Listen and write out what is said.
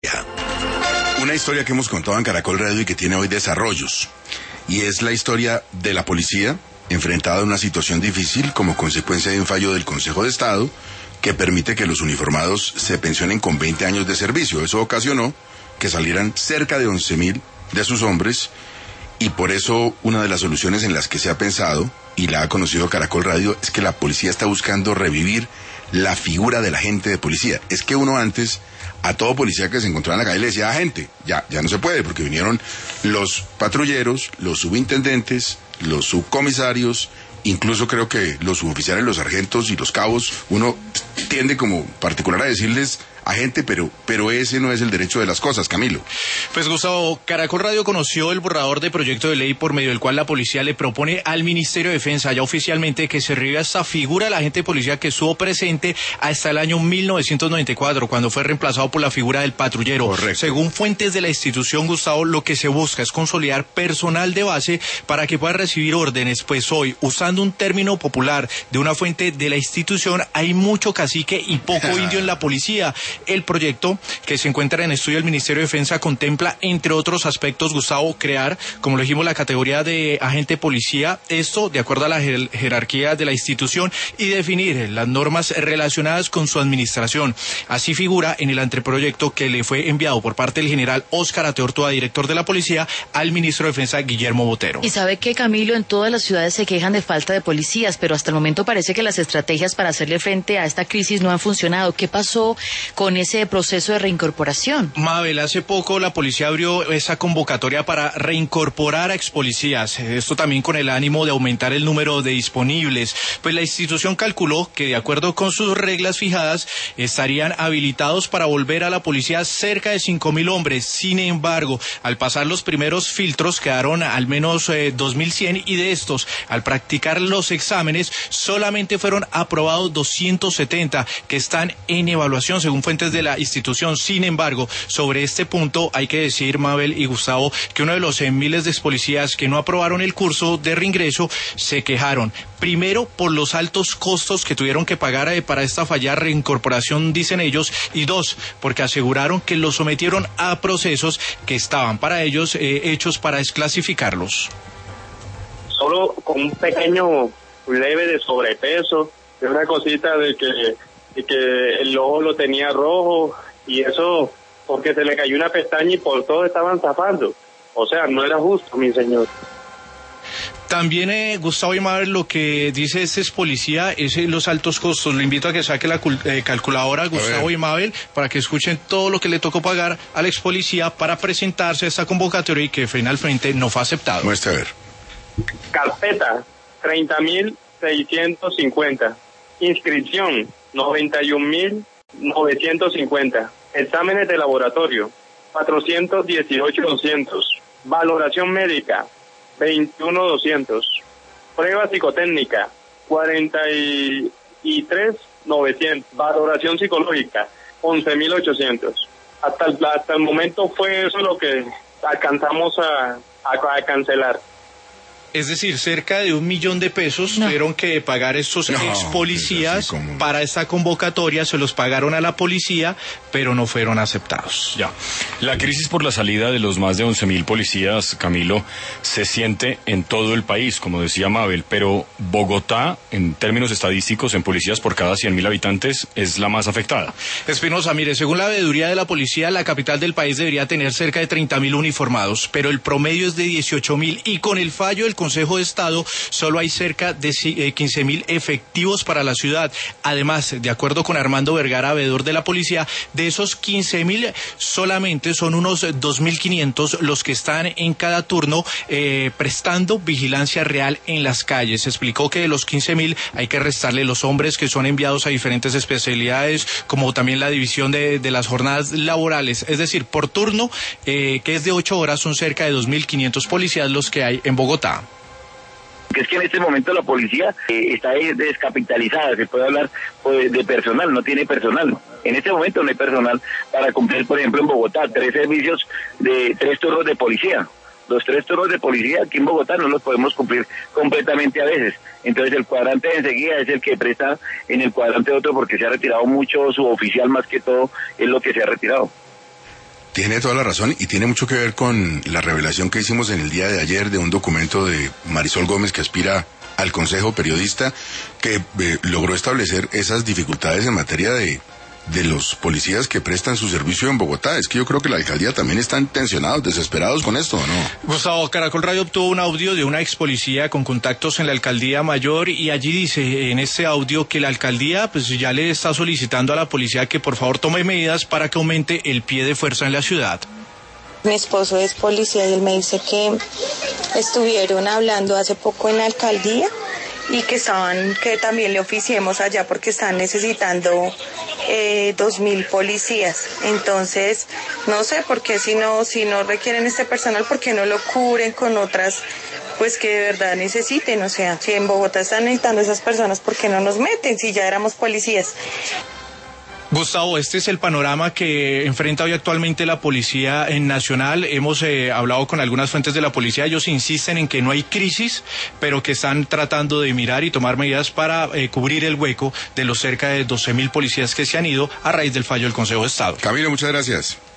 Una historia que hemos contado en Caracol Radio y que tiene hoy desarrollos, y es la historia de la policía enfrentada a una situación difícil como consecuencia de un fallo del Consejo de Estado que permite que los uniformados se pensionen con 20 años de servicio. Eso ocasionó que salieran cerca de 11.000 de sus hombres, y por eso una de las soluciones en las que se ha pensado, y la ha conocido Caracol Radio, es que la policía está buscando revivir la figura del agente de policía. Es que uno antes, a todo policía que se encontraba en la calle le decía agente, ya no se puede, porque vinieron los patrulleros, los subintendentes, los subcomisarios, incluso creo que los suboficiales, los sargentos y los cabos. Uno tiende como particular a decirles agente, pero ese no es el derecho de las cosas, Camilo. Pues Gustavo, Caracol Radio conoció el borrador de proyecto de ley por medio del cual la policía le propone al Ministerio de Defensa ya oficialmente que se reviva esta figura del agente de policía que estuvo presente hasta el año 1994, cuando fue reemplazado por la figura del patrullero. Correcto. Según fuentes de la institución, Gustavo, lo que se busca es consolidar personal de base para que pueda recibir órdenes, pues hoy, usando un término popular de una fuente de la institución, hay mucho cacique y poco indio en la policía. El proyecto, que se encuentra en estudio del Ministerio de Defensa, contempla, entre otros aspectos, Gustavo, crear, como lo dijimos, la categoría de agente policía, esto de acuerdo a la jerarquía de la institución, y definir las normas relacionadas con su administración. Así figura en el anteproyecto que le fue enviado por parte del general Óscar Ateortúa, director de la policía, al ministro de Defensa, Guillermo Botero. Y sabe que, Camilo, en todas las ciudades se quejan de falta de policías, pero hasta el momento parece que las estrategias para hacerle frente a esta crisis no han funcionado. ¿Qué pasó con ese proceso de reincorporación? Mabel, hace poco la policía abrió esa convocatoria para reincorporar a expolicías, esto también con el ánimo de aumentar el número de disponibles. Pues la institución calculó que, de acuerdo con sus reglas fijadas, estarían habilitados para volver a la policía cerca de 5.000 hombres. Sin embargo, al pasar los primeros filtros quedaron al menos 2.100, y de estos, al practicar los exámenes, solamente fueron aprobados 270 que están en evaluación, según fuentes de la institución. Sin embargo, sobre este punto hay que decir, Mabel y Gustavo, que uno de los miles de expolicías que no aprobaron el curso de reingreso se quejaron. Primero, por los altos costos que tuvieron que pagar para esta fallada reincorporación, dicen ellos, y dos, porque aseguraron que los sometieron a procesos que estaban para ellos hechos para desclasificarlos. Solo con un pequeño leve de sobrepeso, de una cosita de que el ojo lo tenía rojo, y eso porque se le cayó una pestaña y por todo estaban zafando. O sea, no era justo, mi señor. También, Gustavo y Mabel, lo que dice este es policía es los altos costos. Lo invito a que saque la calculadora, Gustavo y Mabel, para que escuchen todo lo que le tocó pagar al ex policía para presentarse a esta convocatoria y que finalmente no fue aceptado. Muestra a ver. Carpeta, 30.650. Inscripción, 91.950. Exámenes de laboratorio, 418.200. Valoración médica, 21.200. Prueba psicotécnica, 43.900. Valoración psicológica, 11.800. Hasta el momento fue eso lo que alcanzamos a cancelar. Es decir, cerca de 1 millón de pesos tuvieron que pagar estos ex policías para esta convocatoria. Se los pagaron a la policía, pero no fueron aceptados. Ya. La crisis por la salida de los más de 11.000 policías, Camilo, se siente en todo el país, como decía Mabel, pero Bogotá, en términos estadísticos, en policías por cada 100.000 habitantes, es la más afectada. Espinosa, mire, según la veeduría de la policía, la capital del país debería tener cerca de 30.000 uniformados, pero el promedio es de 18.000, y con el fallo del Consejo de Estado solo hay cerca de 15.000 efectivos para la ciudad. Además, de acuerdo con Armando Vergara, veedor de la policía, de esos 15.000 solamente son unos 2.500 los que están en cada turno prestando vigilancia real en las calles. Explicó que de los 15.000 hay que restarle los hombres que son enviados a diferentes especialidades, como también la división de las jornadas laborales. Es decir, por turno, que es de 8 horas, son cerca de 2.500 policías los que hay en Bogotá. Que es que en este momento la policía está descapitalizada, se puede hablar de personal, no tiene personal. En este momento no hay personal para cumplir, por ejemplo, en Bogotá, 3 servicios de 3 turnos de policía. Los 3 turnos de policía aquí en Bogotá no los podemos cumplir completamente a veces. Entonces el cuadrante de enseguida es el que presta en el cuadrante otro, porque se ha retirado mucho suboficial, más que todo es lo que se ha retirado. Tiene toda la razón y tiene mucho que ver con la revelación que hicimos en el día de ayer de un documento de Marisol Gómez, que aspira al Consejo, periodista, que logró establecer esas dificultades en materia de los policías que prestan su servicio en Bogotá. Es que yo creo que la alcaldía también están tensionados, desesperados con esto, ¿o no? Gustavo, Caracol Radio obtuvo un audio de una ex policía con contactos en la alcaldía mayor y allí dice en ese audio que la alcaldía pues ya le está solicitando a la policía que por favor tome medidas para que aumente el pie de fuerza en la ciudad. Mi esposo es policía y él me dice que estuvieron hablando hace poco en la alcaldía y que también le oficiemos allá porque están necesitando 2.000 policías. Entonces, no sé por qué si no requieren este personal, ¿por qué no lo cubren con otras pues que de verdad necesiten? O sea, si en Bogotá están necesitando esas personas, ¿por qué no nos meten si ya éramos policías? Gustavo, este es el panorama que enfrenta hoy actualmente la Policía Nacional. Hemos hablado con algunas fuentes de la policía. Ellos insisten en que no hay crisis, pero que están tratando de mirar y tomar medidas para cubrir el hueco de los cerca de 12.000 policías que se han ido a raíz del fallo del Consejo de Estado. Camilo, muchas gracias.